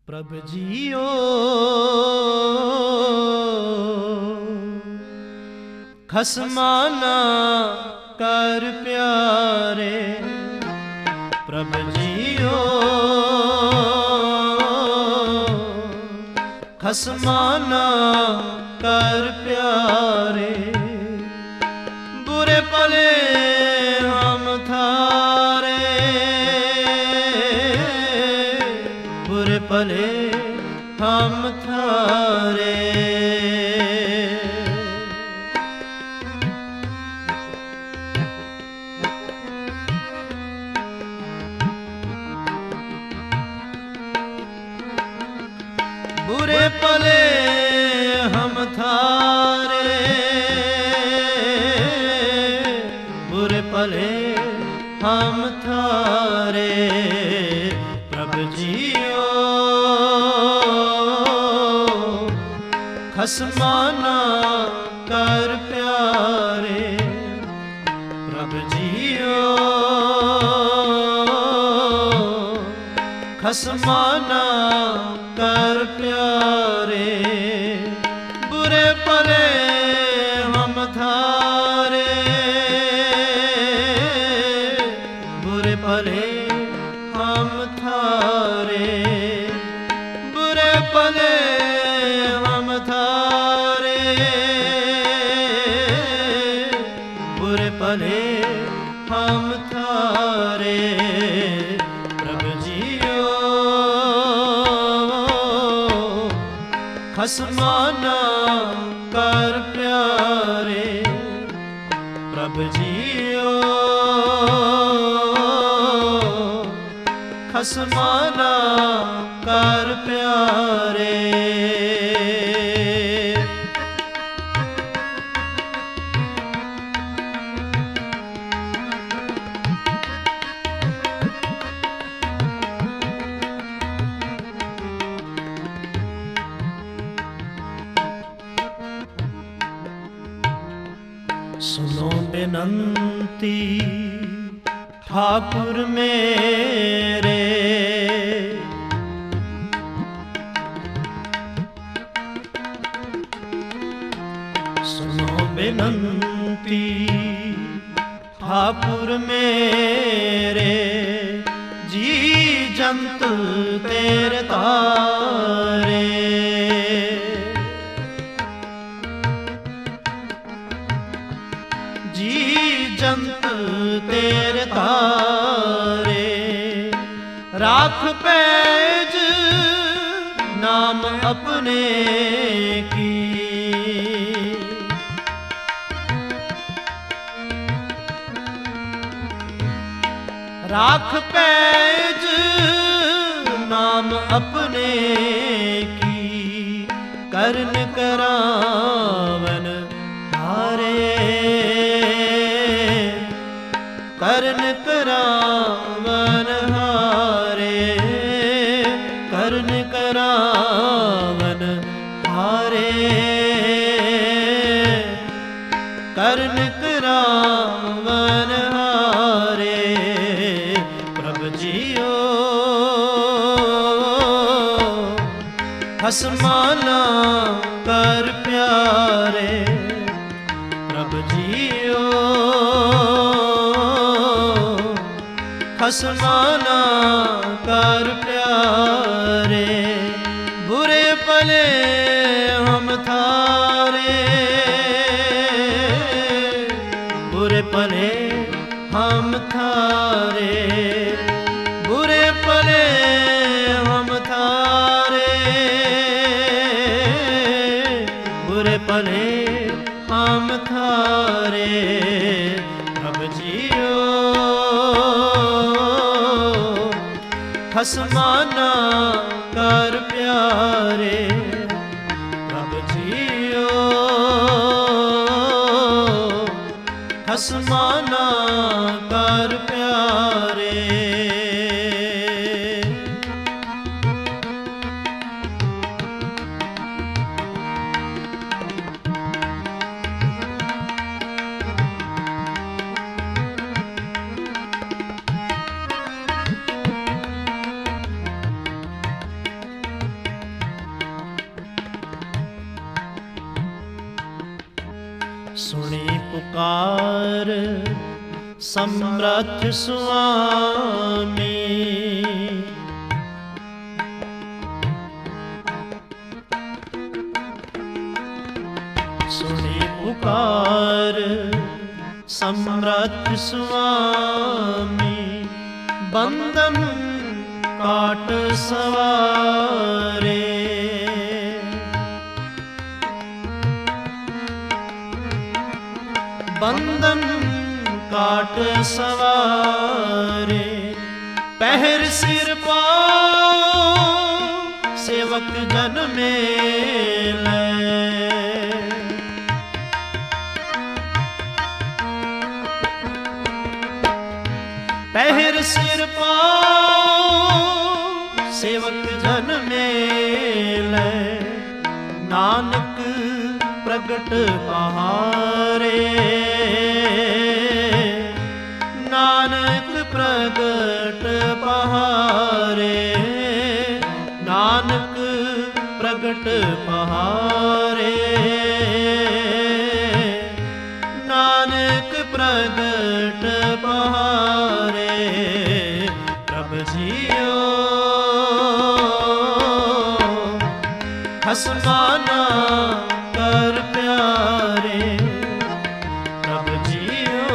प्रभु जियो खसमाना कर प्यारे, प्रभु जियो खसमाना कर प्यारे। बुरे पले हम थारे, बुरे पले हम थारे। बुरे पले हम थारे, बुरे पले हम थारे। प्रभु जियो खसमाना कर प्यारे, प्रभु जियो खसमाना कर प्यारे। बुरे पले हम थारे, बुरे पले हम थारे। बुरे पले हम थारे, बुरे पले हम थारे। प्रभु जियो खसमाना कर प्यारे, प्रभु जियो खसमाना कर प्यारे। सुनो बेनंती ठाकुर मेरे, सुनो बेनंती ठाकुर मेरे। जी जंत तेरे तारे, जी जंत तेरे तारे। राख पैज नाम अपने की, राख पैज नाम अपने की। करन करावन हारे, करन करावन हारे, करन करावन हारे, करन करावन हारे। प्रभु जियो खसमाना कर प्यारे, प्रभु जियो खसमाना कर प्यारे। बुरे पले हम थारे, बुरे पले हम थारे। बुरे पले हम थारे, बुरे पले हम थारे। प्रभु जियो खसमाना कर प्यारे, प्रभु जियो खसमाना कर प्यारे। ਸੁਣੀ ਪੁਕਾਰ ਸਮਰੱਥ ਸੁਆਮੀ। ਸੁਣੀ ਪੁਕਾਰ ਸਮਰੱਥ ਸੁਆਮੀ, ਬੰਧਨ ਕਾਟ ਸਵਾਰੇ। ਬੰਧਨ ਕਾਟ ਸਵਾਰੇ, ਪਹਿਰ ਸਿਰ ਪਾਉ ਸੇਵਕ ਜਨ ਮੇਲੇ। ਪਹਿਰ ਸਿਰ ਪਾਉ ਸੇਵਕ ਜਨ ਮੇਲੇ, ਨਾਨਕ ਪ੍ਰਗਟ ਪਹਾਰੇ। ਨਾਨਕ ਪ੍ਰਗਟ ਪਹਾਰੇ, ਨਾਨਕ ਪ੍ਰਗਟ ਪਹਾਰੇ, ਨਾਨਕ ਪ੍ਰਗਟ ਪਹਾਰੇ। ਪ੍ਰਭ ਜੀਓ ਖਸਮਾਂ ਨਾ ਕਰ ਪਿਆਰੇ। ਪ੍ਰਭ ਜੀਓ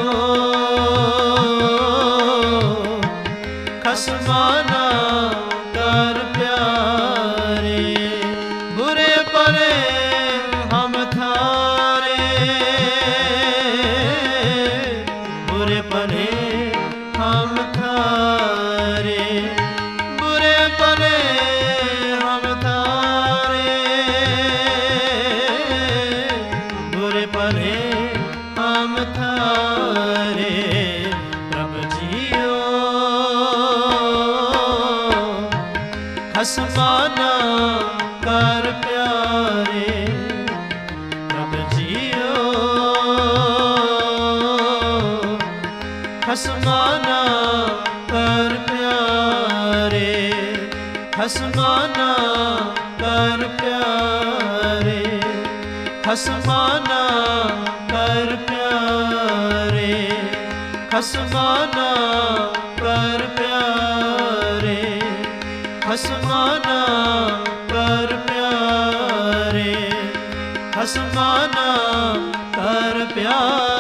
ਖਸਮਾਂ ਨਾ ਕਰ ਪਿਆਰੇ। ਬੁਰੇ ਭਲੇ ਹਮ ਥਾਰੇ, ਬੁਰੇ ਭਲੇ ਹਮ ਥਾਰੇ, ਬੁਰੇ ਭਲੇ ਹਮ ਥਾਰੇ, ਬੁਰੇ ਭਲੇ ਹਮ ਥਾਰੇ। ਪ੍ਰਭ ਜੀਓ ਖਸਮਾਂ ਨਾ ਕਰ ਪਿਆਰੇ। ਪ੍ਰਭ ਜੀਓ ਖਸਮਾਂ ਨਾ ਕਰ ਪਿਆਰੇ, ਖਸਮਾਂ ਨਾ ਕਰ ਪਿਆਰੇ, ਖਸਮਾਂ ਨਾ ਕਰ ਪਿਆਰੇ, ਖਸਮਾਂ ਨਾ ਕਰ ਪਿਆਰੇ, ਖਸਮਾਂ ਨਾ ਕਰ ਪਿਆਰੇ, ਖਸਮਾਂ ਨਾ ਕਰ ਪਿਆਰੇ।